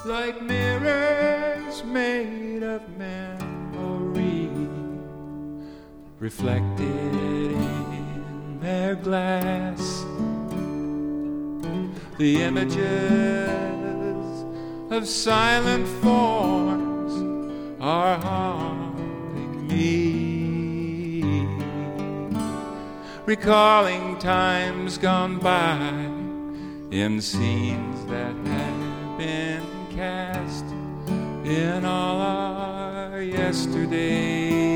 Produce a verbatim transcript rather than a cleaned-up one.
like mirrors made of memory, reflected in their glass. The images of silent forms are haunting me, recalling times gone by in scenes that have been cast in all our yesterdays.